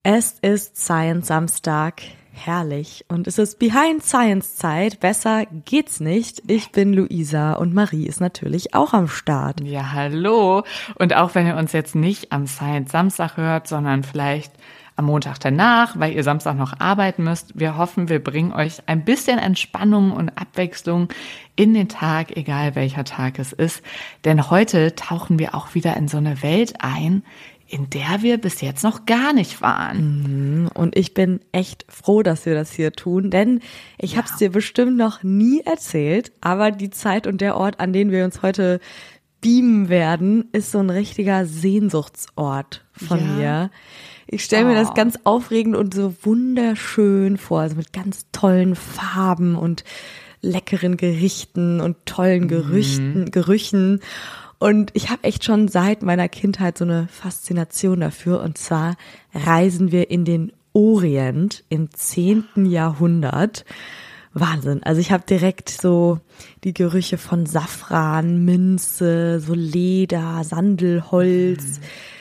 Es ist Science Samstag, herrlich. Und es ist Behind Science Zeit, besser geht's nicht. Ich bin Luisa und Marie ist natürlich auch am Start. Ja, hallo. Und auch wenn ihr uns jetzt nicht am Science Samstag hört, sondern vielleicht am Montag danach, weil ihr Samstag noch arbeiten müsst, wir hoffen, wir bringen euch ein bisschen Entspannung und Abwechslung in den Tag, egal welcher Tag es ist. Denn heute tauchen wir auch wieder in so eine Welt ein, in der wir bis jetzt noch gar nicht waren. Und ich bin echt froh, dass wir das hier tun, denn ich habe es dir bestimmt noch nie erzählt, aber die Zeit und der Ort, an den wir uns heute beamen werden, ist so ein richtiger Sehnsuchtsort von mir. Ich stelle mir das ganz aufregend und so wunderschön vor, also mit ganz tollen Farben und leckeren Gerichten und tollen Gerüchen. Und ich habe echt schon seit meiner Kindheit so eine Faszination dafür. Und zwar reisen wir in den Orient im 10. Jahrhundert. Wahnsinn. Also ich habe direkt so die Gerüche von Safran, Minze, so Leder, Sandelholz,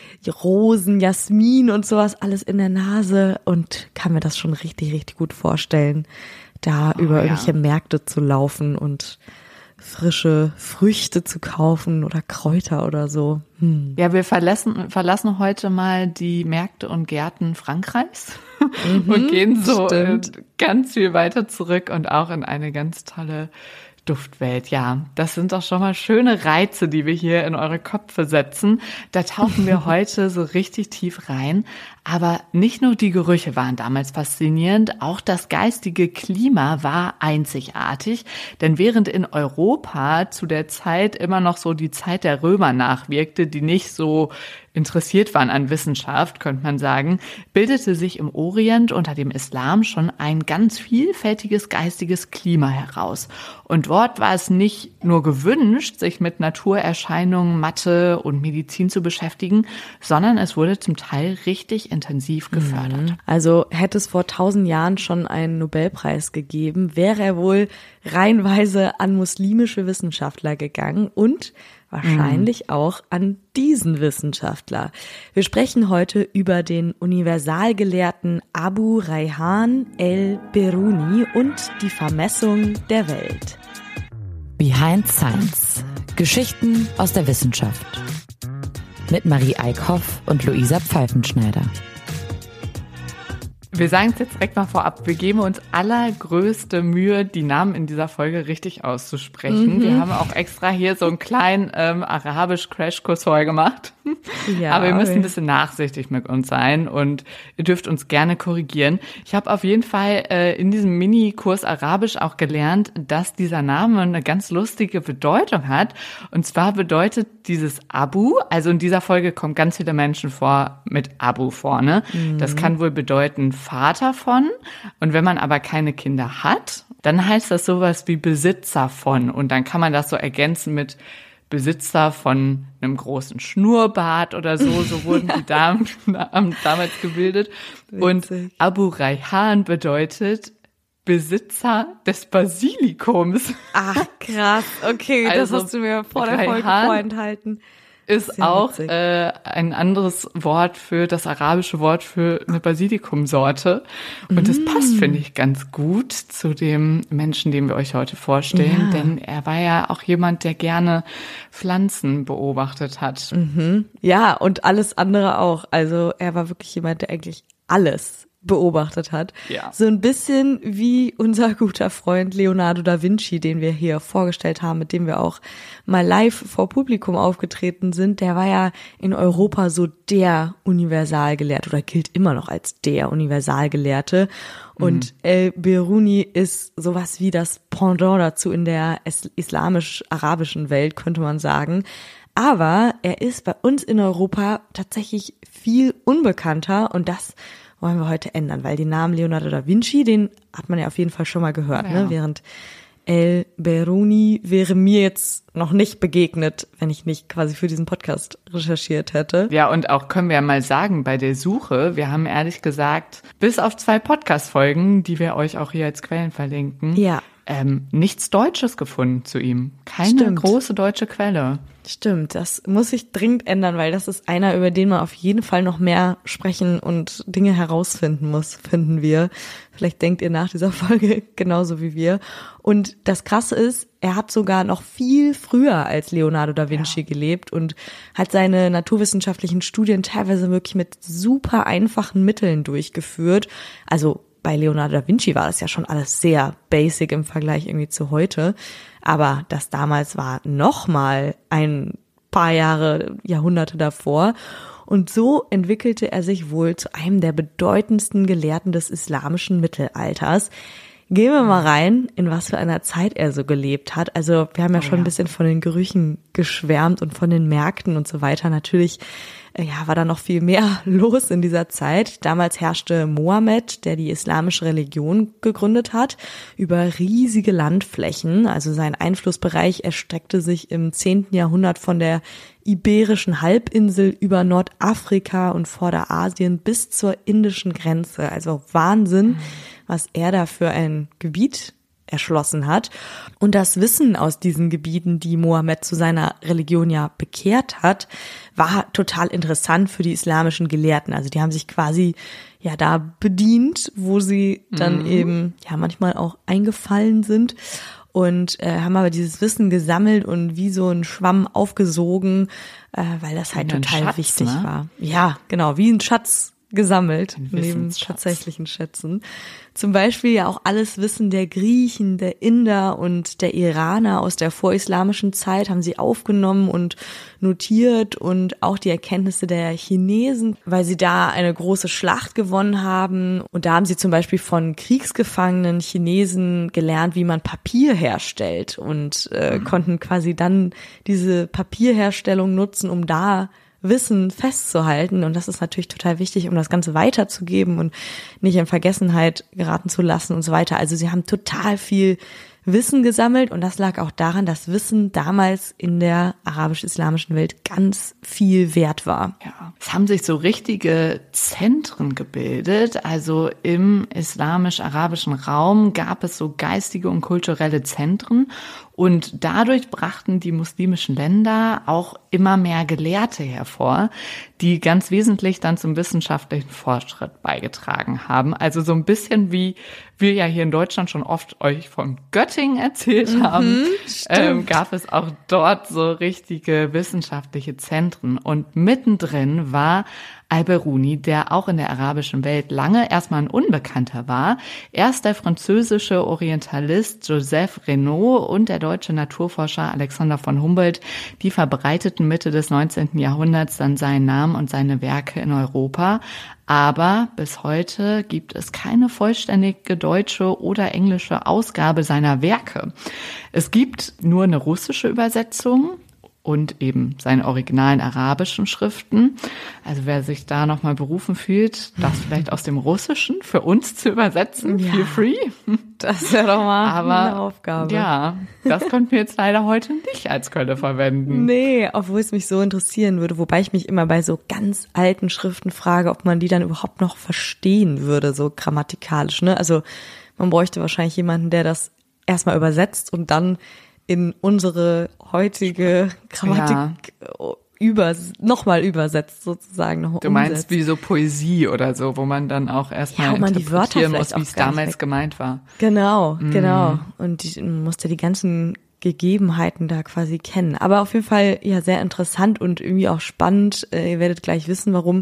Rosen, Jasmin und sowas alles in der Nase und kann mir das schon richtig, richtig gut vorstellen, da über irgendwelche Märkte zu laufen und frische Früchte zu kaufen oder Kräuter oder so. Ja, wir verlassen heute mal die Märkte und Gärten Frankreichs und gehen so ganz viel weiter zurück und auch in eine ganz tolle Duftwelt. Ja, das sind doch schon mal schöne Reize, die wir hier in eure Köpfe setzen. Da tauchen wir heute so richtig tief rein. Aber nicht nur die Gerüche waren damals faszinierend, auch das geistige Klima war einzigartig. Denn während in Europa zu der Zeit immer noch so die Zeit der Römer nachwirkte, die nicht so interessiert waren an Wissenschaft, könnte man sagen, bildete sich im Orient unter dem Islam schon ein ganz vielfältiges geistiges Klima heraus. Und dort war es nicht nur gewünscht, sich mit Naturerscheinungen, Mathe und Medizin zu beschäftigen, sondern es wurde zum Teil richtig intensiv gefördert. Also hätte es vor 1000 Jahren schon einen Nobelpreis gegeben, wäre er wohl reihenweise an muslimische Wissenschaftler gegangen und wahrscheinlich auch an diesen Wissenschaftler. Wir sprechen heute über den Universalgelehrten Abu Rayhan el-Biruni und die Vermessung der Welt. Behind Science. Geschichten aus der Wissenschaft. Mit Marie Eickhoff und Luisa Pfeifenschneider. Wir sagen es jetzt direkt mal vorab, wir geben uns allergrößte Mühe, die Namen in dieser Folge richtig auszusprechen. Wir haben auch extra hier so einen kleinen Arabisch-Crashkurs vorher gemacht. Ja, aber ihr müsst ein bisschen nachsichtig mit uns sein und ihr dürft uns gerne korrigieren. Ich habe auf jeden Fall in diesem Mini-Kurs Arabisch auch gelernt, dass dieser Name eine ganz lustige Bedeutung hat. Und zwar bedeutet dieses Abu, also in dieser Folge kommen ganz viele Menschen vor mit Abu vorne. Das kann wohl bedeuten Vater von. Und wenn man aber keine Kinder hat, dann heißt das sowas wie Besitzer von. Und dann kann man das so ergänzen mit Besitzer von einem großen Schnurrbart oder so. So wurden die Damen damals gebildet. Und Abu Rayhan bedeutet Besitzer des Basilikums. Ach, krass. Okay, also, das hast du mir vor der Folge vorenthalten. Ist auch ein anderes Wort für das arabische Wort für eine Basilikumsorte. Und das passt, finde ich, ganz gut zu dem Menschen, den wir euch heute vorstellen. Ja. Denn er war ja auch jemand, der gerne Pflanzen beobachtet hat. Ja, und alles andere auch. Also er war wirklich jemand, der eigentlich alles beobachtet hat. Ja. So ein bisschen wie unser guter Freund Leonardo da Vinci, den wir hier vorgestellt haben, mit dem wir auch mal live vor Publikum aufgetreten sind. Der war ja in Europa so der Universalgelehrte oder gilt immer noch als der Universalgelehrte. Und el-Biruni ist sowas wie das Pendant dazu in der islamisch-arabischen Welt, könnte man sagen. Aber er ist bei uns in Europa tatsächlich viel unbekannter und das wollen wir heute ändern, weil den Namen Leonardo da Vinci, den hat man ja auf jeden Fall schon mal gehört, ne? Während el-Biruni wäre mir jetzt noch nicht begegnet, wenn ich nicht quasi für diesen Podcast recherchiert hätte. Ja, und auch können wir mal sagen, bei der Suche, wir haben ehrlich gesagt, bis auf 2 Podcast-Folgen, die wir euch auch hier als Quellen verlinken, nichts Deutsches gefunden zu ihm. Keine große deutsche Quelle. Stimmt, das muss sich dringend ändern, weil das ist einer, über den man auf jeden Fall noch mehr sprechen und Dinge herausfinden muss, finden wir. Vielleicht denkt ihr nach dieser Folge genauso wie wir. Und das Krasse ist, er hat sogar noch viel früher als Leonardo da Vinci gelebt und hat seine naturwissenschaftlichen Studien teilweise wirklich mit super einfachen Mitteln durchgeführt. Also bei Leonardo da Vinci war das ja schon alles sehr basic im Vergleich irgendwie zu heute. Aber das damals war nochmal ein paar Jahrhunderte davor. Und so entwickelte er sich wohl zu einem der bedeutendsten Gelehrten des islamischen Mittelalters. Gehen wir mal rein, in was für einer Zeit er so gelebt hat. Also wir haben ja schon ein bisschen von den Gerüchen geschwärmt und von den Märkten und so weiter. Natürlich war da noch viel mehr los in dieser Zeit. Damals herrschte Mohammed, der die islamische Religion gegründet hat, über riesige Landflächen. Also sein Einflussbereich erstreckte sich im 10. Jahrhundert von der Iberischen Halbinsel über Nordafrika und Vorderasien bis zur indischen Grenze. Also Wahnsinn, was er da für ein Gebiet erschlossen hat. Und das Wissen aus diesen Gebieten, die Mohammed zu seiner Religion ja bekehrt hat, war total interessant für die islamischen Gelehrten. Also die haben sich quasi da bedient, wo sie dann eben manchmal auch eingefallen sind und haben aber dieses Wissen gesammelt und wie so ein Schwamm aufgesogen, weil das halt total wichtig war. Ja, genau, wie ein Schatz gesammelt, neben tatsächlichen Schätzen. Zum Beispiel ja auch alles Wissen der Griechen, der Inder und der Iraner aus der vorislamischen Zeit haben sie aufgenommen und notiert und auch die Erkenntnisse der Chinesen, weil sie da eine große Schlacht gewonnen haben. Und da haben sie zum Beispiel von kriegsgefangenen Chinesen gelernt, wie man Papier herstellt und konnten quasi dann diese Papierherstellung nutzen, um da Wissen festzuhalten. Und das ist natürlich total wichtig, um das Ganze weiterzugeben und nicht in Vergessenheit geraten zu lassen und so weiter. Also sie haben total viel Wissen gesammelt und das lag auch daran, dass Wissen damals in der arabisch-islamischen Welt ganz viel wert war. Ja, es haben sich so richtige Zentren gebildet. Also im islamisch-arabischen Raum gab es so geistige und kulturelle Zentren. Und dadurch brachten die muslimischen Länder auch immer mehr Gelehrte hervor, die ganz wesentlich dann zum wissenschaftlichen Fortschritt beigetragen haben. Also so ein bisschen wie wir ja hier in Deutschland schon oft euch von Göttingen erzählt haben, gab es auch dort so richtige wissenschaftliche Zentren. Und mittendrin war Al-Biruni, der auch in der arabischen Welt lange erstmal ein Unbekannter war. Erst der französische Orientalist Joseph Renaud und der deutsche Naturforscher Alexander von Humboldt, die verbreiteten Mitte des 19. Jahrhunderts dann seinen Namen und seine Werke in Europa. Aber bis heute gibt es keine vollständige deutsche oder englische Ausgabe seiner Werke. Es gibt nur eine russische Übersetzung und eben seine originalen arabischen Schriften. Also wer sich da nochmal berufen fühlt, das vielleicht aus dem Russischen für uns zu übersetzen, feel free. Das wäre doch mal eine Aufgabe. Ja, das konnten wir jetzt leider heute nicht als Quelle verwenden. Nee, obwohl es mich so interessieren würde, wobei ich mich immer bei so ganz alten Schriften frage, ob man die dann überhaupt noch verstehen würde, so grammatikalisch, ne? Also man bräuchte wahrscheinlich jemanden, der das erstmal übersetzt und dann in unsere heutige Grammatik nochmal übersetzt, sozusagen. Noch du meinst wie so Poesie oder so, wo man dann auch erstmal interpretieren muss, wie es damals gemeint war. Genau. Und man musste die ganzen Gegebenheiten da quasi kennen. Aber auf jeden Fall sehr interessant und irgendwie auch spannend. Ihr werdet gleich wissen, warum,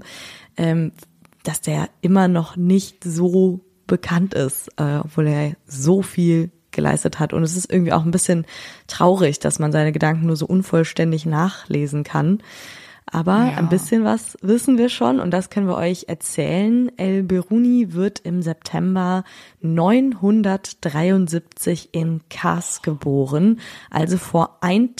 dass der immer noch nicht so bekannt ist, obwohl er so viel geleistet hat. Und es ist irgendwie auch ein bisschen traurig, dass man seine Gedanken nur so unvollständig nachlesen kann. Aber ein bisschen was wissen wir schon und das können wir euch erzählen. El-Biruni wird im September 973 in Kars geboren, also vor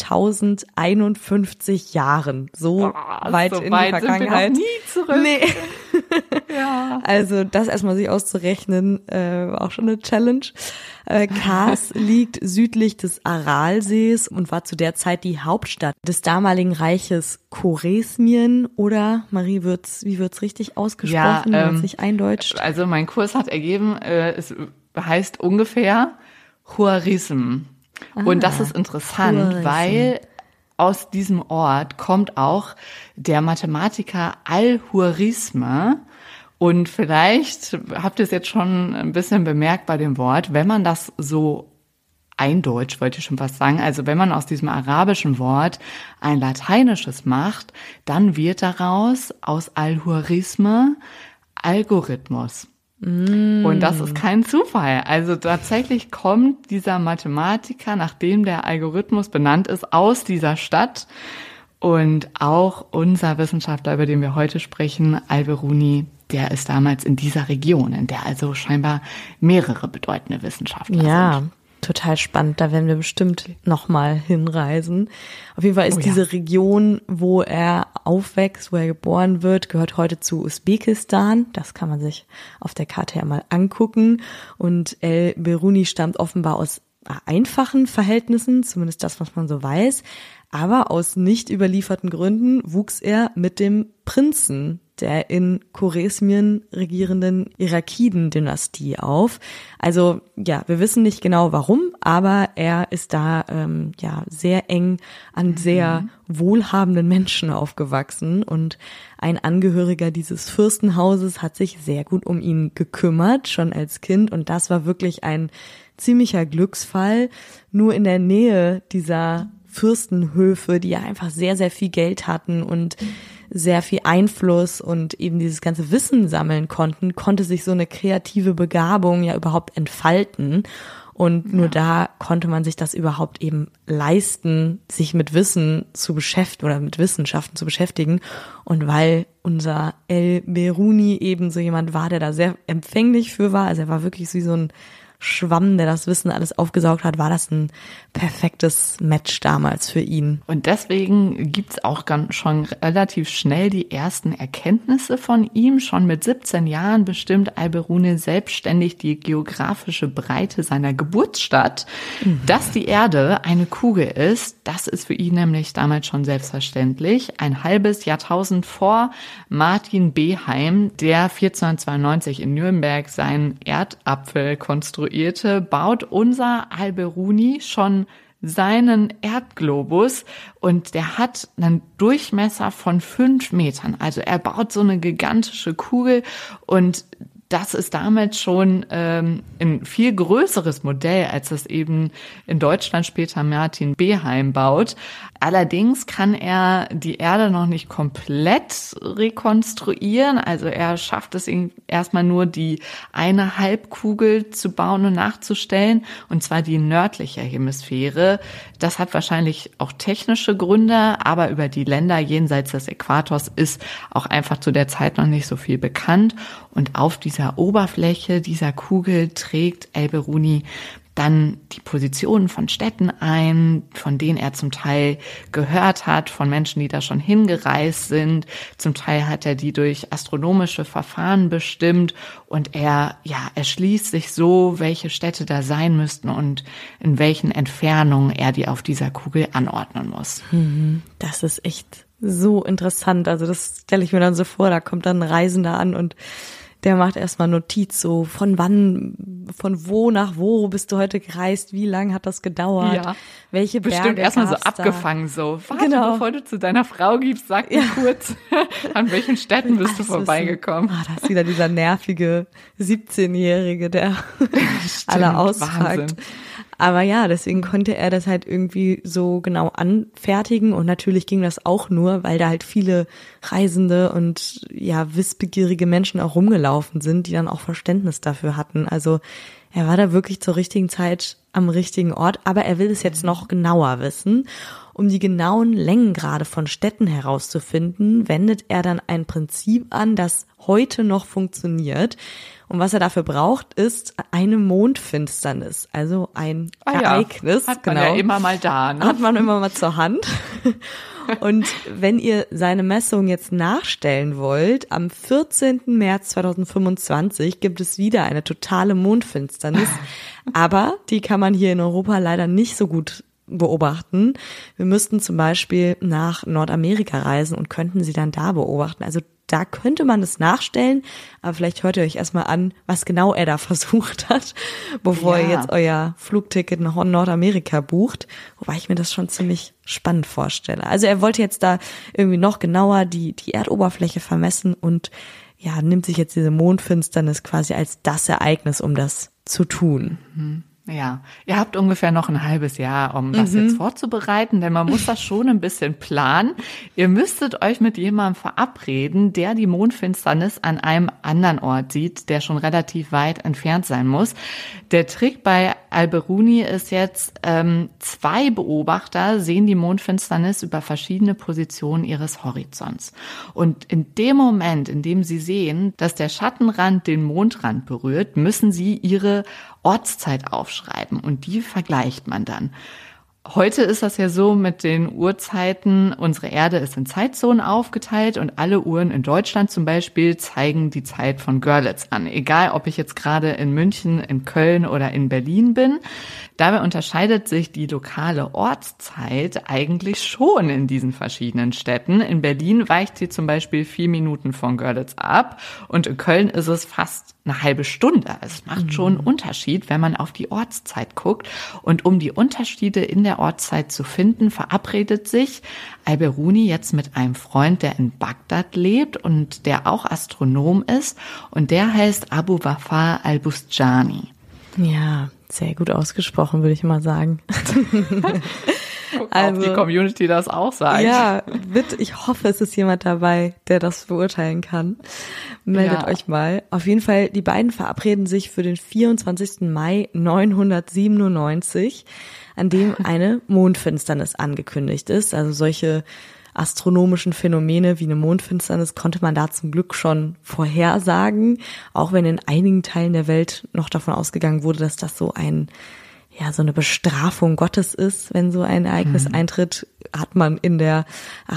1051 Jahren. So weit in die Vergangenheit. Sind wir noch nie zurück. Nee. Also das erstmal sich auszurechnen, war auch schon eine Challenge. Kars liegt südlich des Aralsees und war zu der Zeit die Hauptstadt des damaligen Reiches Choresmien oder, Marie, wie wird's richtig ausgesprochen, wenn man sich eindeutscht? Also mein Kurs hat ergeben, es heißt ungefähr Khwarizm. Und das ist interessant, Khwarizm. weil aus diesem Ort kommt auch der Mathematiker Al-Khwarizmi. Und vielleicht habt ihr es jetzt schon ein bisschen bemerkt bei dem Wort, wenn man das so eindeutscht, wollte ich schon fast sagen, also wenn man aus diesem arabischen Wort ein lateinisches macht, dann wird daraus aus Al-Khwarizmi Algorithmus. Und das ist kein Zufall. Also tatsächlich kommt dieser Mathematiker, nachdem der Algorithmus benannt ist, aus dieser Stadt. Und auch unser Wissenschaftler, über den wir heute sprechen, Al-Biruni, der ist damals in dieser Region, in der also scheinbar mehrere bedeutende Wissenschaftler sind. Total spannend. Da werden wir bestimmt nochmal hinreisen. Auf jeden Fall ist diese Region, wo er aufwächst, wo er geboren wird, gehört heute zu Usbekistan. Das kann man sich auf der Karte ja mal angucken. Und El-Biruni stammt offenbar aus einfachen Verhältnissen, zumindest das, was man so weiß. Aber aus nicht überlieferten Gründen wuchs er mit dem Prinzen der in Choresmien regierenden Irakiden-Dynastie auf. Also ja, wir wissen nicht genau warum, aber er ist da sehr eng an sehr wohlhabenden Menschen aufgewachsen und ein Angehöriger dieses Fürstenhauses hat sich sehr gut um ihn gekümmert, schon als Kind, und das war wirklich ein ziemlicher Glücksfall. Nur in der Nähe dieser Fürstenhöfe, die ja einfach sehr, sehr viel Geld hatten und sehr viel Einfluss und eben dieses ganze Wissen sammeln konnten, konnte sich so eine kreative Begabung ja überhaupt entfalten. Und nur da konnte man sich das überhaupt eben leisten, sich mit Wissen zu beschäftigen oder mit Wissenschaften zu beschäftigen. Und weil unser El-Biruni eben so jemand war, der da sehr empfänglich für war, also er war wirklich wie so ein Schwamm, der das Wissen alles aufgesaugt hat, war das ein perfektes Match damals für ihn. Und deswegen gibt's auch schon relativ schnell die ersten Erkenntnisse von ihm. Schon mit 17 Jahren bestimmt Al-Biruni selbstständig die geografische Breite seiner Geburtsstadt. Dass die Erde eine Kugel ist, das ist für ihn nämlich damals schon selbstverständlich. Ein halbes Jahrtausend vor Martin Beheim, der 1492 in Nürnberg seinen Erdapfel konstruierte, baut unser Al-Biruni schon seinen Erdglobus und der hat einen Durchmesser von 5 Metern. Also er baut so eine gigantische Kugel und das ist damit schon ein viel größeres Modell, als das eben in Deutschland später Martin Beheim baut. Allerdings kann er die Erde noch nicht komplett rekonstruieren. Also er schafft es erstmal nur, die eine Halbkugel zu bauen und nachzustellen, und zwar die nördliche Hemisphäre. Das hat wahrscheinlich auch technische Gründe, aber über die Länder jenseits des Äquators ist auch einfach zu der Zeit noch nicht so viel bekannt. Und auf dieser Oberfläche dieser Kugel trägt El-Biruni dann die Positionen von Städten ein, von denen er zum Teil gehört hat, von Menschen, die da schon hingereist sind. Zum Teil hat er die durch astronomische Verfahren bestimmt und er erschließt sich so, welche Städte da sein müssten und in welchen Entfernungen er die auf dieser Kugel anordnen muss. Das ist echt so interessant. Also das stelle ich mir dann so vor, da kommt dann ein Reisender an und der macht erstmal Notiz, so von wo nach wo bist du heute gereist, wie lange hat das gedauert, Ja, welche Berge bestimmt erstmal so gab's da? abgefangen, so, warte, Genau. bevor du zu deiner Frau gibst, sag mir kurz, an welchen Städten bist du Das vorbeigekommen. Da ist wieder dieser nervige 17-Jährige, der alle ausfragt. Wahnsinn. Aber ja, deswegen konnte er das halt irgendwie so genau anfertigen und natürlich ging das auch nur, weil da halt viele Reisende und wissbegierige Menschen auch rumgelaufen sind, die dann auch Verständnis dafür hatten. Also er war da wirklich zur richtigen Zeit am richtigen Ort, aber er will es jetzt noch genauer wissen. Um die genauen Längengrade von Städten herauszufinden, wendet er dann ein Prinzip an, das heute noch funktioniert. Und was er dafür braucht, ist eine Mondfinsternis, also ein Ereignis. Hat man ja immer mal da, ne? Hat man immer mal zur Hand. Und wenn ihr seine Messung jetzt nachstellen wollt, am 14. März 2025 gibt es wieder eine totale Mondfinsternis. Aber die kann man hier in Europa leider nicht so gut beobachten. Wir müssten zum Beispiel nach Nordamerika reisen und könnten sie dann da beobachten. Also da könnte man es nachstellen, aber vielleicht hört ihr euch erstmal an, was genau er da versucht hat, bevor ihr jetzt euer Flugticket nach Nordamerika bucht, wobei ich mir das schon ziemlich spannend vorstelle. Also er wollte jetzt da irgendwie noch genauer die Erdoberfläche vermessen und ja, nimmt sich jetzt diese Mondfinsternis quasi als das Ereignis, um das zu tun. Ja, ihr habt ungefähr noch ein halbes Jahr, um das jetzt vorzubereiten, denn man muss das schon ein bisschen planen. Ihr müsstet euch mit jemandem verabreden, der die Mondfinsternis an einem anderen Ort sieht, der schon relativ weit entfernt sein muss. Der Trick bei Al-Biruni ist jetzt, 2 Beobachter sehen die Mondfinsternis über verschiedene Positionen ihres Horizonts. Und in dem Moment, in dem sie sehen, dass der Schattenrand den Mondrand berührt, müssen sie ihre Ortszeit aufschreiben und die vergleicht man dann. Heute ist das ja so mit den Uhrzeiten, unsere Erde ist in Zeitzonen aufgeteilt und alle Uhren in Deutschland zum Beispiel zeigen die Zeit von Görlitz an. Egal, ob ich jetzt gerade in München, in Köln oder in Berlin bin. Dabei unterscheidet sich die lokale Ortszeit eigentlich schon in diesen verschiedenen Städten. In Berlin weicht sie zum Beispiel 4 Minuten von Görlitz ab und in Köln ist es fast eine halbe Stunde. Es macht schon einen Unterschied, wenn man auf die Ortszeit guckt. Und um die Unterschiede in der Ortszeit zu finden, verabredet sich Al-Biruni jetzt mit einem Freund, der in Bagdad lebt und der auch Astronom ist. Und der heißt Abu Wafa al-Bustjani. Ja, sehr gut ausgesprochen, würde ich mal sagen. Also, ob die Community das auch sagt. Ja, bitte, ich hoffe, es ist jemand dabei, der das beurteilen kann. Meldet euch mal. Auf jeden Fall, die beiden verabreden sich für den 24. Mai 997, an dem eine Mondfinsternis angekündigt ist. Also solche astronomischen Phänomene wie eine Mondfinsternis konnte man da zum Glück schon vorhersagen, auch wenn in einigen Teilen der Welt noch davon ausgegangen wurde, dass das so eine Bestrafung Gottes ist, wenn so ein Ereignis eintritt, hat man in der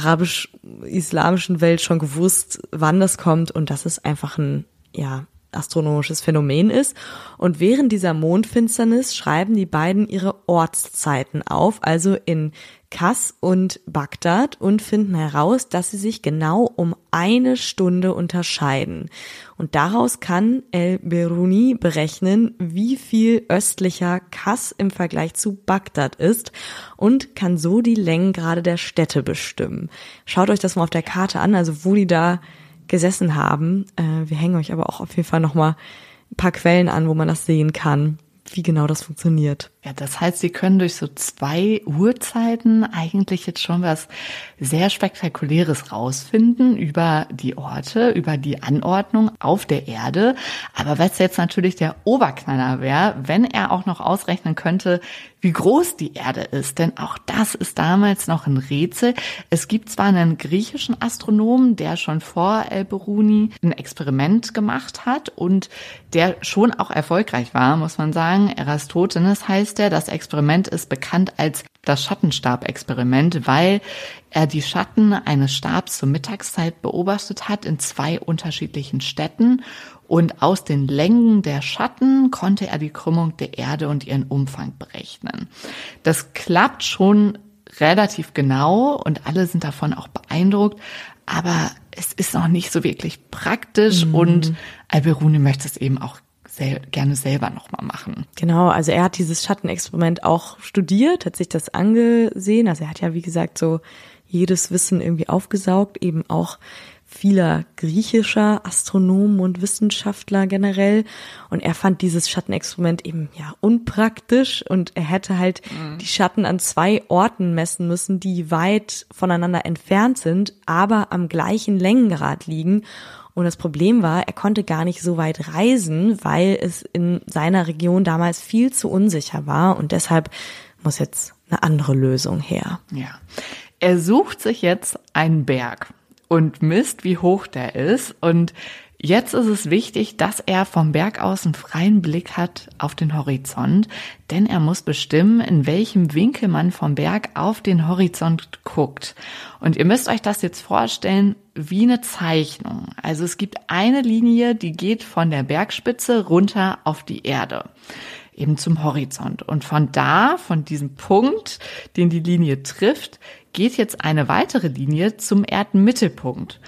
arabisch-islamischen Welt schon gewusst, wann das kommt und dass es einfach ein, astronomisches Phänomen ist. Und während dieser Mondfinsternis schreiben die beiden ihre Ortszeiten auf, also in Kas und Bagdad, und finden heraus, dass sie sich genau um 1 Stunde unterscheiden. Und daraus kann Al-Biruni berechnen, wie viel östlicher Kas im Vergleich zu Bagdad ist und kann so die Längengrade der Städte bestimmen. Schaut euch das mal auf der Karte an, also wo die da gesessen haben. Wir hängen euch aber auch auf jeden Fall nochmal ein paar Quellen an, wo man das sehen kann, wie genau das funktioniert. Ja, das heißt, Sie können durch so 2 Uhrzeiten eigentlich jetzt schon was sehr Spektakuläres rausfinden über die Orte, über die Anordnung auf der Erde. Aber was jetzt natürlich der Oberknaller wäre, wenn er auch noch ausrechnen könnte, wie groß die Erde ist. Denn auch das ist damals noch ein Rätsel. Es gibt zwar einen griechischen Astronomen, der schon vor Al-Biruni ein Experiment gemacht hat und der schon auch erfolgreich war, muss man sagen. Eratosthenes heißt er. Das Experiment ist bekannt als das Schattenstab-Experiment, weil er die Schatten eines Stabs zur Mittagszeit beobachtet hat in 2 unterschiedlichen Städten. Und aus den Längen der Schatten konnte er die Krümmung der Erde und ihren Umfang berechnen. Das klappt schon relativ genau und alle sind davon auch beeindruckt, aber es ist noch nicht so wirklich praktisch und Al-Biruni möchte es eben auch gerne selber nochmal machen. Genau, also er hat dieses Schattenexperiment auch studiert, hat sich das angesehen, also er hat ja wie gesagt so jedes Wissen irgendwie aufgesaugt, eben auch vieler griechischer Astronomen und Wissenschaftler generell. Und er fand dieses Schattenexperiment eben unpraktisch und er hätte halt die Schatten an 2 Orten messen müssen, die weit voneinander entfernt sind, aber am gleichen Längengrad liegen. Und das Problem war, er konnte gar nicht so weit reisen, weil es in seiner Region damals viel zu unsicher war und deshalb muss jetzt eine andere Lösung her. Ja, er sucht sich jetzt einen Berg und misst, wie hoch der ist. Und jetzt ist es wichtig, dass er vom Berg aus einen freien Blick hat auf den Horizont, denn er muss bestimmen, in welchem Winkel man vom Berg auf den Horizont guckt. Und ihr müsst euch das jetzt vorstellen wie eine Zeichnung. Also es gibt eine Linie, die geht von der Bergspitze runter auf die Erde, eben zum Horizont. Und von diesem Punkt, den die Linie trifft, geht jetzt eine weitere Linie zum Erdmittelpunkt.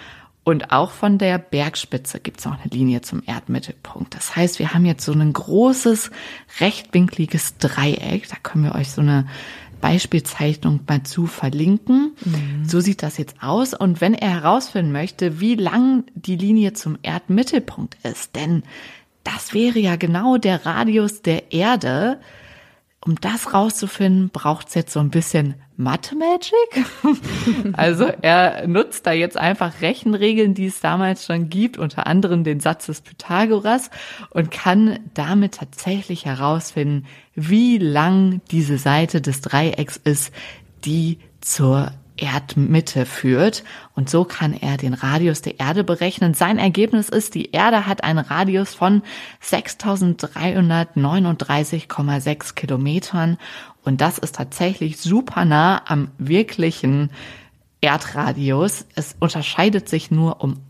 Und auch von der Bergspitze gibt's noch eine Linie zum Erdmittelpunkt. Das heißt, wir haben jetzt so ein großes, rechtwinkliges Dreieck. Da können wir euch so eine Beispielzeichnung mal zu verlinken. So sieht das jetzt aus. Und wenn er herausfinden möchte, wie lang die Linie zum Erdmittelpunkt ist, denn das wäre ja genau der Radius der Erde. Um das rauszufinden, braucht's jetzt so ein bisschen Mathe-Magic. Also er nutzt da jetzt einfach Rechenregeln, die es damals schon gibt, unter anderem den Satz des Pythagoras, und kann damit tatsächlich herausfinden, wie lang diese Seite des Dreiecks ist, die zur Erdmitte führt. Und so kann er den Radius der Erde berechnen. Sein Ergebnis ist, die Erde hat einen Radius von 6.339,6 Kilometern. Und das ist tatsächlich super nah am wirklichen Erdradius. Es unterscheidet sich nur um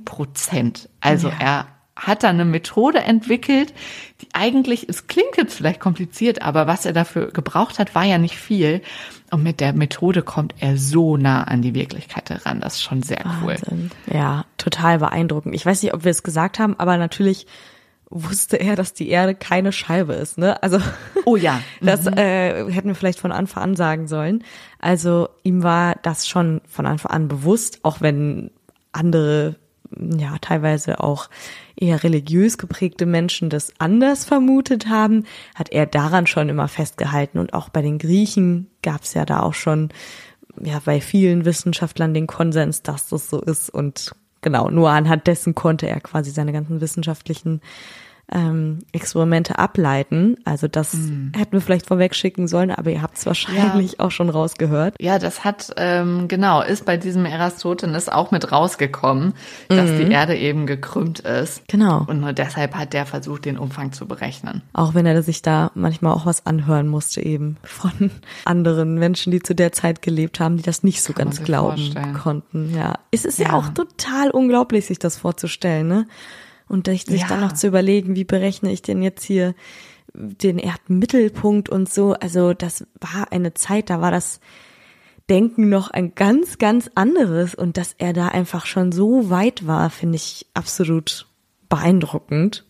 1%. Also er hat da eine Methode entwickelt, die eigentlich, es klingt jetzt vielleicht kompliziert, aber was er dafür gebraucht hat, war ja nicht viel. Und mit der Methode kommt er so nah an die Wirklichkeit heran. Das ist schon sehr cool. Wahnsinn. Ja, total beeindruckend. Ich weiß nicht, ob wir es gesagt haben, aber natürlich wusste er, dass die Erde keine Scheibe ist, ne? Also, oh ja. Das hätten wir vielleicht von Anfang an sagen sollen. Also ihm war das schon von Anfang an bewusst, auch wenn andere, ja, teilweise auch eher religiös geprägte Menschen das anders vermutet haben, hat er daran schon immer festgehalten. Und auch bei den Griechen gab es ja da auch schon, ja, bei vielen Wissenschaftlern den Konsens, dass das so ist. Und genau, nur anhand dessen konnte er quasi seine ganzen wissenschaftlichen Experimente ableiten. Also das hätten wir vielleicht vorweg schicken sollen, aber ihr habt es wahrscheinlich auch schon rausgehört. Ja, das hat, ist bei diesem Eratosthenes auch mit rausgekommen, dass die Erde eben gekrümmt ist. Genau. Und nur deshalb hat der versucht, den Umfang zu berechnen. Auch wenn er sich da manchmal auch was anhören musste eben von anderen Menschen, die zu der Zeit gelebt haben, die das nicht so ganz glauben konnten. Ja, es ist ja auch total unglaublich, sich das vorzustellen, ne? Und sich dann noch zu überlegen, wie berechne ich denn jetzt hier den Erdmittelpunkt und so. Also das war eine Zeit, da war das Denken noch ein ganz, ganz anderes. Und dass er da einfach schon so weit war, finde ich absolut beeindruckend.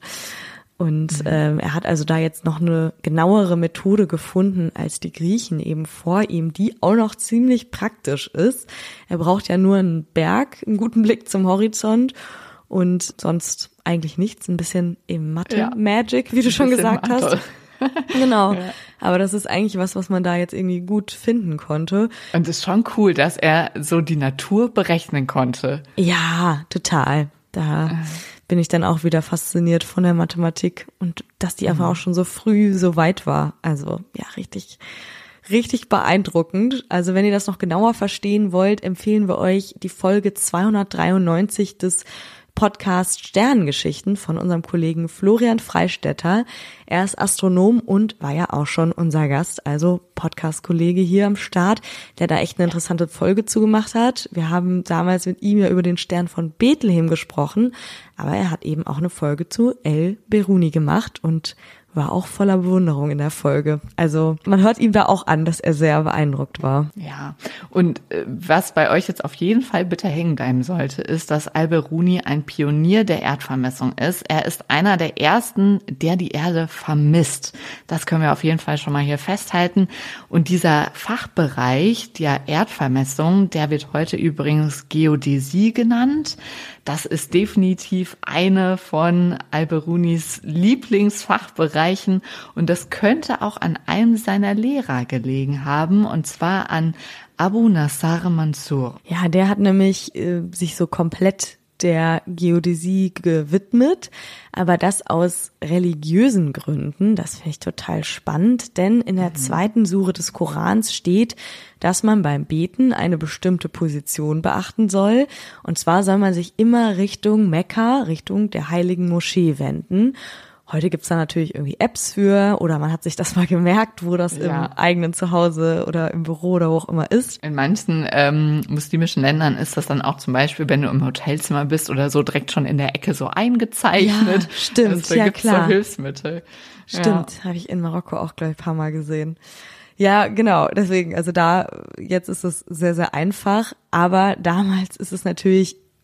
Und er hat also da jetzt noch eine genauere Methode gefunden als die Griechen eben vor ihm, die auch noch ziemlich praktisch ist. Er braucht ja nur einen Berg, einen guten Blick zum Horizont und sonst eigentlich nichts. Ein bisschen eben Mathe-Magic, wie du schon gesagt hast. Genau. Ja. Aber das ist eigentlich was man da jetzt irgendwie gut finden konnte. Und es ist schon cool, dass er so die Natur berechnen konnte. Ja, total. Da bin ich dann auch wieder fasziniert von der Mathematik und dass die einfach auch schon so früh so weit war. Also ja, richtig beeindruckend. Also wenn ihr das noch genauer verstehen wollt, empfehlen wir euch die Folge 293 des Podcast Sternengeschichten von unserem Kollegen Florian Freistetter. Er ist Astronom und war ja auch schon unser Gast, also Podcast-Kollege hier am Start, der da echt eine interessante Folge zugemacht hat. Wir haben damals mit ihm ja über den Stern von Bethlehem gesprochen, aber er hat eben auch eine Folge zu El Biruni gemacht und war auch voller Bewunderung in der Folge. Also man hört ihm da auch an, dass er sehr beeindruckt war. Ja, und was bei euch jetzt auf jeden Fall bitte hängen bleiben sollte, ist, dass Al-Biruni ein Pionier der Erdvermessung ist. Er ist einer der ersten, der die Erde vermisst. Das können wir auf jeden Fall schon mal hier festhalten. Und dieser Fachbereich der Erdvermessung, der wird heute übrigens Geodäsie genannt. Das ist definitiv eine von Al-Birunis Lieblingsfachbereichen und das könnte auch an einem seiner Lehrer gelegen haben, und zwar an Abu Nasr Mansur. Ja, der hat nämlich sich so komplett der Geodäsie gewidmet, aber das aus religiösen Gründen. Das finde ich total spannend, denn in der zweiten Sure des Korans steht, dass man beim Beten eine bestimmte Position beachten soll. Und zwar soll man sich immer Richtung Mekka, Richtung der heiligen Moschee wenden. Heute gibt's da natürlich irgendwie Apps für oder man hat sich das mal gemerkt, wo das im eigenen Zuhause oder im Büro oder wo auch immer ist. In manchen muslimischen Ländern ist das dann auch zum Beispiel, wenn du im Hotelzimmer bist oder so, direkt schon in der Ecke so eingezeichnet. Ja, stimmt, also, da gibt's so Hilfsmittel. Stimmt, habe ich in Marokko auch gleich ein paar Mal gesehen. Ja, genau, deswegen, also da, jetzt ist es sehr, sehr einfach, aber damals ist es natürlich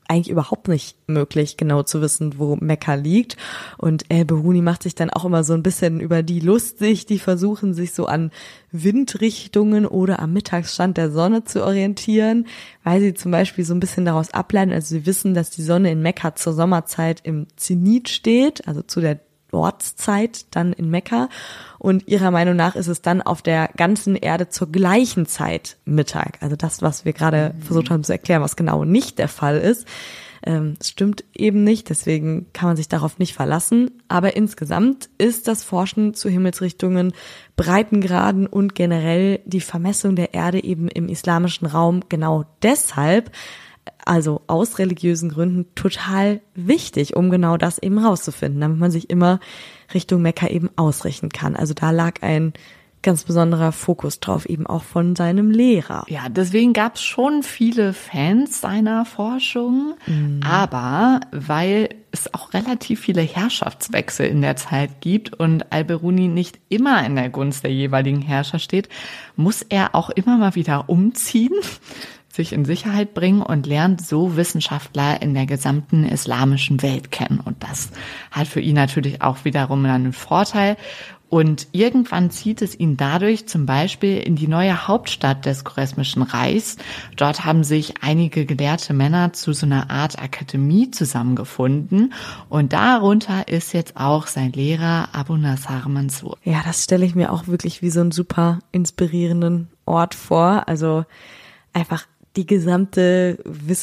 eigentlich überhaupt nicht möglich, genau zu wissen, wo Mekka liegt. Und El-Biruni macht sich dann auch immer so ein bisschen über die lustig, die versuchen sich so an Windrichtungen oder am Mittagsstand der Sonne zu orientieren, weil sie zum Beispiel so ein bisschen daraus ableiten, also sie wissen, dass die Sonne in Mekka zur Sommerzeit im Zenit steht, also zu der Ortszeit dann in Mekka, und ihrer Meinung nach ist es dann auf der ganzen Erde zur gleichen Zeit Mittag. Also das, was wir gerade versucht haben zu erklären, was genau nicht der Fall ist. Es stimmt eben nicht, deswegen kann man sich darauf nicht verlassen. Aber insgesamt ist das Forschen zu Himmelsrichtungen, Breitengraden und generell die Vermessung der Erde eben im islamischen Raum genau deshalb, also aus religiösen Gründen, total wichtig, um genau das eben rauszufinden, damit man sich immer Richtung Mekka eben ausrichten kann. Also da lag ein ganz besonderer Fokus drauf, eben auch von seinem Lehrer. Ja, deswegen gab es schon viele Fans seiner Forschung, aber weil es auch relativ viele Herrschaftswechsel in der Zeit gibt und Al-Biruni nicht immer in der Gunst der jeweiligen Herrscher steht, muss er auch immer mal wieder umziehen, sich in Sicherheit bringen und lernt so Wissenschaftler in der gesamten islamischen Welt kennen. Und das hat für ihn natürlich auch wiederum einen Vorteil. Und irgendwann zieht es ihn dadurch zum Beispiel in die neue Hauptstadt des Choresmischen Reichs. Dort haben sich einige gelehrte Männer zu so einer Art Akademie zusammengefunden. Und darunter ist jetzt auch sein Lehrer Abu Nasr Mansur. Ja, das stelle ich mir auch wirklich wie so einen super inspirierenden Ort vor. Also einfach die gesamte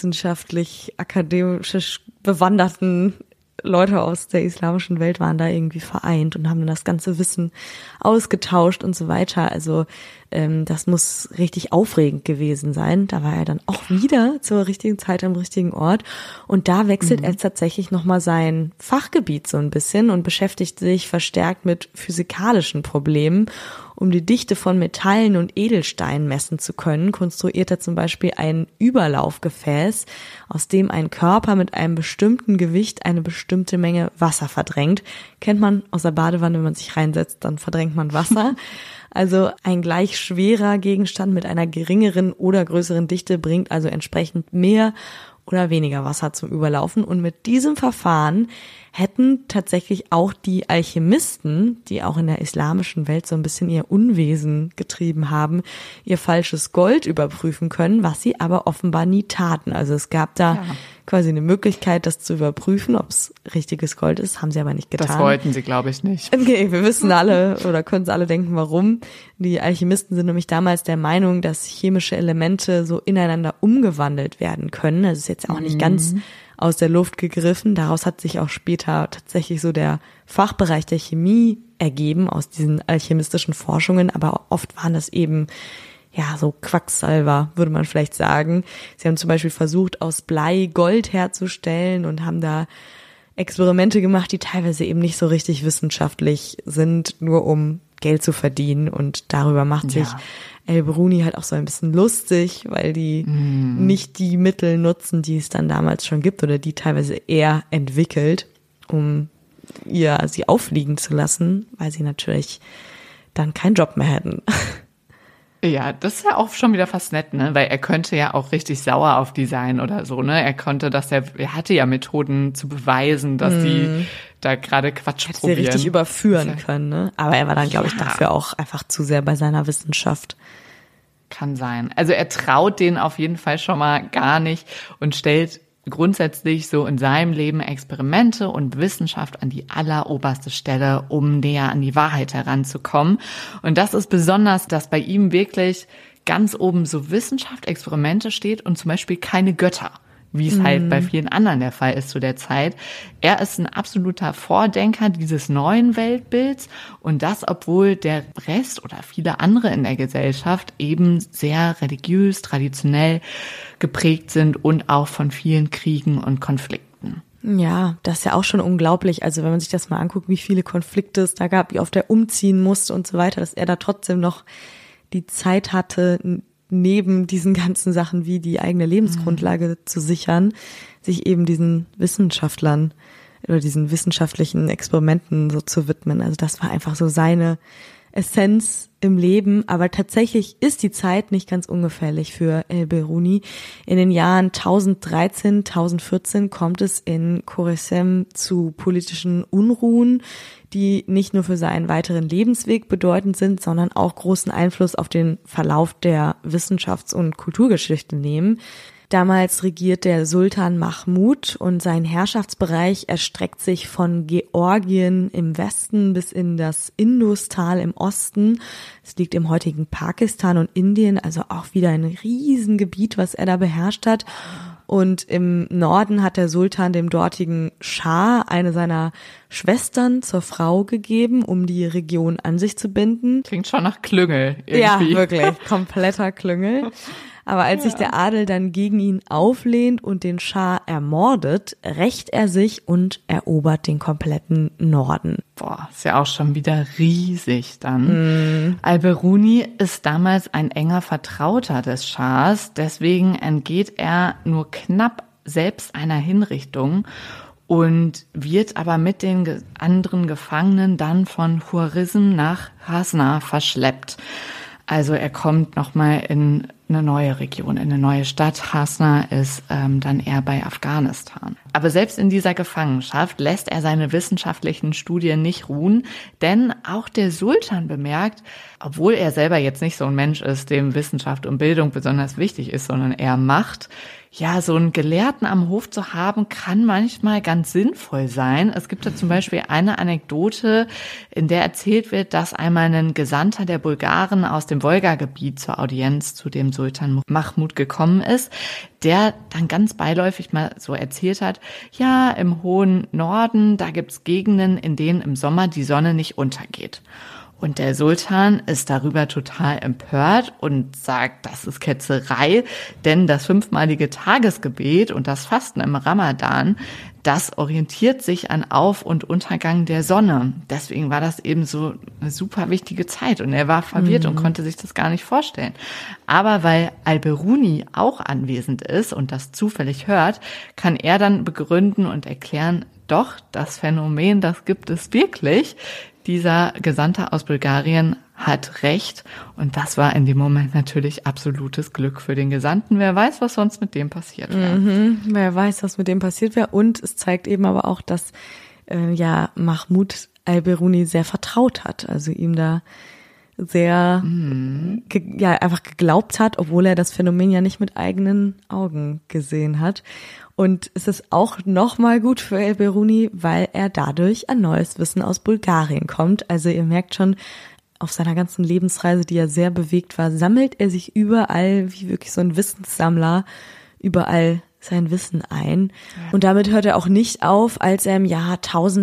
wissenschaftlich-akademisch bewanderten Leute aus der islamischen Welt waren da irgendwie vereint und haben dann das ganze Wissen ausgetauscht und so weiter. Also das muss richtig aufregend gewesen sein. Da war er dann auch wieder zur richtigen Zeit am richtigen Ort. Und da wechselt er tatsächlich nochmal sein Fachgebiet so ein bisschen und beschäftigt sich verstärkt mit physikalischen Problemen. Um die Dichte von Metallen und Edelsteinen messen zu können, konstruiert er zum Beispiel ein Überlaufgefäß, aus dem ein Körper mit einem bestimmten Gewicht eine bestimmte Menge Wasser verdrängt. Kennt man aus der Badewanne, wenn man sich reinsetzt, dann verdrängt man Wasser. Also ein gleich schwerer Gegenstand mit einer geringeren oder größeren Dichte bringt also entsprechend mehr oder weniger Wasser zum Überlaufen. Und mit diesem Verfahren hätten tatsächlich auch die Alchemisten, die auch in der islamischen Welt so ein bisschen ihr Unwesen getrieben haben, ihr falsches Gold überprüfen können, was sie aber offenbar nie taten. Also es gab da quasi eine Möglichkeit, das zu überprüfen, ob es richtiges Gold ist, haben sie aber nicht getan. Das wollten sie, glaube ich, nicht. Okay, wir wissen alle oder können es alle denken, warum. Die Alchemisten sind nämlich damals der Meinung, dass chemische Elemente so ineinander umgewandelt werden können. Das ist jetzt auch nicht ganz aus der Luft gegriffen. Daraus hat sich auch später tatsächlich so der Fachbereich der Chemie ergeben aus diesen alchemistischen Forschungen, aber oft waren das eben ja so Quacksalber, würde man vielleicht sagen. Sie haben zum Beispiel versucht, aus Blei Gold herzustellen und haben da Experimente gemacht, die teilweise eben nicht so richtig wissenschaftlich sind, nur um Geld zu verdienen, und darüber macht sich El-Biruni halt auch so ein bisschen lustig, weil die nicht die Mittel nutzen, die es dann damals schon gibt oder die teilweise er entwickelt, um sie auffliegen zu lassen, weil sie natürlich dann keinen Job mehr hätten. Ja, das ist ja auch schon wieder fast nett, ne? Weil er könnte ja auch richtig sauer auf die sein oder so, ne? Er hatte ja Methoden zu beweisen, dass die da gerade Quatsch probieren. Sie richtig überführen können, ne? Aber er war dann, glaube ich, dafür auch einfach zu sehr bei seiner Wissenschaft. Kann sein. Also er traut denen auf jeden Fall schon mal gar nicht und stellt grundsätzlich so in seinem Leben Experimente und Wissenschaft an die alleroberste Stelle, um näher an die Wahrheit heranzukommen. Und das ist besonders, dass bei ihm wirklich ganz oben so Wissenschaft, Experimente steht und zum Beispiel keine Götter, wie es halt bei vielen anderen der Fall ist zu der Zeit. Er ist ein absoluter Vordenker dieses neuen Weltbilds, und das, obwohl der Rest oder viele andere in der Gesellschaft eben sehr religiös, traditionell geprägt sind und auch von vielen Kriegen und Konflikten. Ja, das ist ja auch schon unglaublich. Also wenn man sich das mal anguckt, wie viele Konflikte es da gab, wie oft er umziehen musste und so weiter, dass er da trotzdem noch die Zeit hatte, neben diesen ganzen Sachen wie die eigene Lebensgrundlage zu sichern, sich eben diesen Wissenschaftlern oder diesen wissenschaftlichen Experimenten so zu widmen. Also das war einfach so seine Essenz im Leben, aber tatsächlich ist die Zeit nicht ganz ungefährlich für El-Biruni. In den Jahren 1013, 1014 kommt es in Khorasan zu politischen Unruhen, die nicht nur für seinen weiteren Lebensweg bedeutend sind, sondern auch großen Einfluss auf den Verlauf der Wissenschafts- und Kulturgeschichte nehmen. Damals regiert der Sultan Mahmud und sein Herrschaftsbereich erstreckt sich von Georgien im Westen bis in das Industal im Osten. Es liegt im heutigen Pakistan und Indien, also auch wieder ein Riesengebiet, was er da beherrscht hat. Und im Norden hat der Sultan dem dortigen Schah eine seiner Schwestern zur Frau gegeben, um die Region an sich zu binden. Klingt schon nach Klüngel irgendwie. Ja, wirklich, kompletter Klüngel. Aber als sich der Adel dann gegen ihn auflehnt und den Schah ermordet, rächt er sich und erobert den kompletten Norden. Boah, ist ja auch schon wieder riesig dann. Al-Biruni ist damals ein enger Vertrauter des Schahs, deswegen entgeht er nur knapp selbst einer Hinrichtung und wird aber mit den anderen Gefangenen dann von Khwarizm nach Hasna verschleppt. Also er kommt nochmal in eine neue Region, in eine neue Stadt. Hasna ist dann eher bei Afghanistan. Aber selbst in dieser Gefangenschaft lässt er seine wissenschaftlichen Studien nicht ruhen, denn auch der Sultan bemerkt, obwohl er selber jetzt nicht so ein Mensch ist, dem Wissenschaft und Bildung besonders wichtig ist, sondern eher Macht, ja, so einen Gelehrten am Hof zu haben, kann manchmal ganz sinnvoll sein. Es gibt da zum Beispiel eine Anekdote, in der erzählt wird, dass einmal ein Gesandter der Bulgaren aus dem Wolga-Gebiet zur Audienz zu dem Sultan Mahmud gekommen ist, der dann ganz beiläufig mal so erzählt hat, ja, im hohen Norden, da gibt's Gegenden, in denen im Sommer die Sonne nicht untergeht. Und der Sultan ist darüber total empört und sagt, das ist Ketzerei, denn das 5-malige Tagesgebet und das Fasten im Ramadan, das orientiert sich an Auf- und Untergang der Sonne. Deswegen war das eben so eine super wichtige Zeit und er war verwirrt und konnte sich das gar nicht vorstellen. Aber weil Al-Biruni auch anwesend ist und das zufällig hört, kann er dann begründen und erklären, doch, das Phänomen, das gibt es wirklich. Dieser Gesandte aus Bulgarien hat recht und das war in dem Moment natürlich absolutes Glück für den Gesandten. Wer weiß, was sonst mit dem passiert wäre. Wer weiß, was mit dem passiert wäre. Und es zeigt eben aber auch, dass Mahmud Al-Biruni sehr vertraut hat, also ihm da sehr einfach geglaubt hat, obwohl er das Phänomen ja nicht mit eigenen Augen gesehen hat. Und es ist auch nochmal gut für El-Biruni, weil er dadurch an neues Wissen aus Bulgarien kommt. Also ihr merkt schon, auf seiner ganzen Lebensreise, die ja sehr bewegt war, sammelt er sich überall, wie wirklich so ein Wissenssammler, überall sein Wissen ein. Ja. Und damit hört er auch nicht auf, als er im Jahr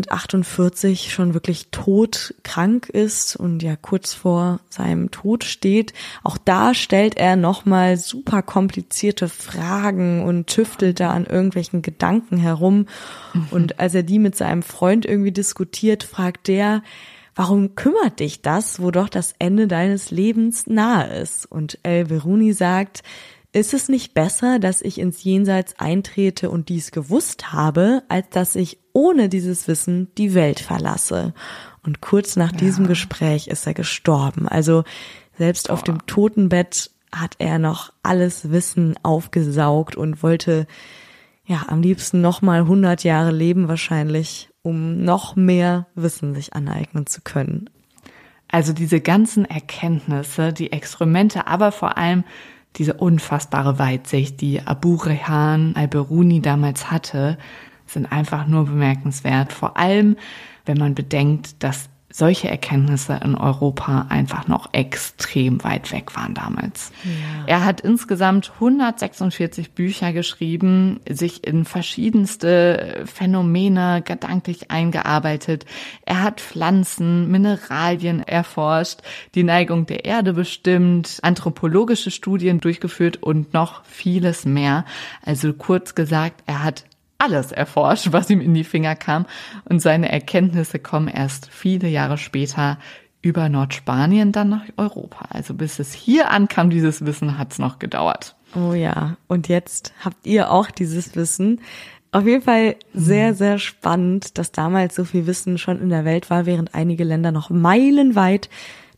1048 schon wirklich todkrank ist und ja kurz vor seinem Tod steht. Auch da stellt er nochmal super komplizierte Fragen und tüftelt da an irgendwelchen Gedanken herum. Und als er die mit seinem Freund irgendwie diskutiert, fragt der, warum kümmert dich das, wo doch das Ende deines Lebens nahe ist? Und El-Biruni sagt, ist es nicht besser, dass ich ins Jenseits eintrete und dies gewusst habe, als dass ich ohne dieses Wissen die Welt verlasse? Und kurz nach diesem Gespräch ist er gestorben. Also selbst auf dem Totenbett hat er noch alles Wissen aufgesaugt und wollte ja am liebsten noch mal 100 Jahre leben wahrscheinlich, um noch mehr Wissen sich aneignen zu können. Also diese ganzen Erkenntnisse, die Experimente, aber vor allem diese unfassbare Weitsicht, die Abu Rayhan Al-Biruni damals hatte, sind einfach nur bemerkenswert. Vor allem, wenn man bedenkt, dass solche Erkenntnisse in Europa einfach noch extrem weit weg waren damals. Ja. Er hat insgesamt 146 Bücher geschrieben, sich in verschiedenste Phänomene gedanklich eingearbeitet. Er hat Pflanzen, Mineralien erforscht, die Neigung der Erde bestimmt, anthropologische Studien durchgeführt und noch vieles mehr. Also kurz gesagt, er hat alles erforscht, was ihm in die Finger kam. Und seine Erkenntnisse kommen erst viele Jahre später über Nordspanien dann nach Europa. Also bis es hier ankam, dieses Wissen, hat es noch gedauert. Oh ja, und jetzt habt ihr auch dieses Wissen. Auf jeden Fall sehr, sehr spannend, dass damals so viel Wissen schon in der Welt war, während einige Länder noch meilenweit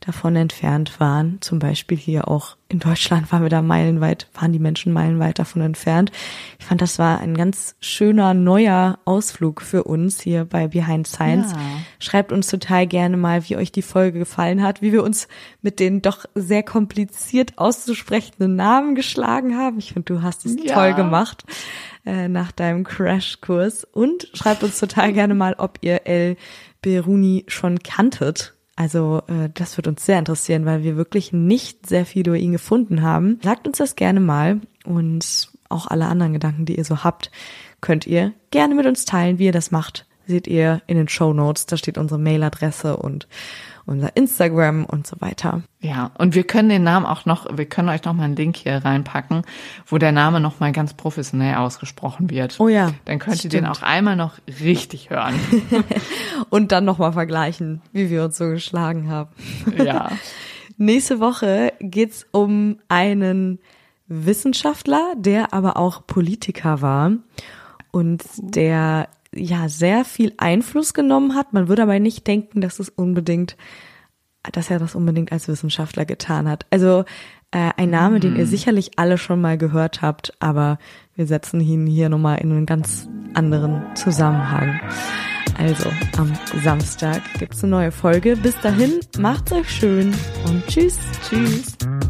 davon entfernt waren. Zum Beispiel hier auch in Deutschland waren die Menschen meilenweit davon entfernt. Ich fand, das war ein ganz schöner, neuer Ausflug für uns hier bei Behind Science. Ja. Schreibt uns total gerne mal, wie euch die Folge gefallen hat, wie wir uns mit den doch sehr kompliziert auszusprechenden Namen geschlagen haben. Ich finde, du hast es toll gemacht nach deinem Crashkurs. Und schreibt uns total gerne mal, ob ihr El Biruni schon kanntet. Also das wird uns sehr interessieren, weil wir wirklich nicht sehr viel über ihn gefunden haben. Sagt uns das gerne mal und auch alle anderen Gedanken, die ihr so habt, könnt ihr gerne mit uns teilen. Wie ihr das macht, seht ihr in den Shownotes. Da steht unsere Mailadresse und unser Instagram und so weiter. Ja, und wir können euch noch mal einen Link hier reinpacken, wo der Name noch mal ganz professionell ausgesprochen wird. Oh ja. Dann könnt ihr den auch einmal noch richtig hören. Und dann noch mal vergleichen, wie wir uns so geschlagen haben. Ja. Nächste Woche geht's um einen Wissenschaftler, der aber auch Politiker war und der sehr viel Einfluss genommen hat. Man würde aber nicht denken, dass er das unbedingt als Wissenschaftler getan hat. Also ein Name, den ihr sicherlich alle schon mal gehört habt, aber wir setzen ihn hier nochmal in einen ganz anderen Zusammenhang. Also am Samstag gibt's eine neue Folge. Bis dahin, macht's euch schön und tschüss. Tschüss.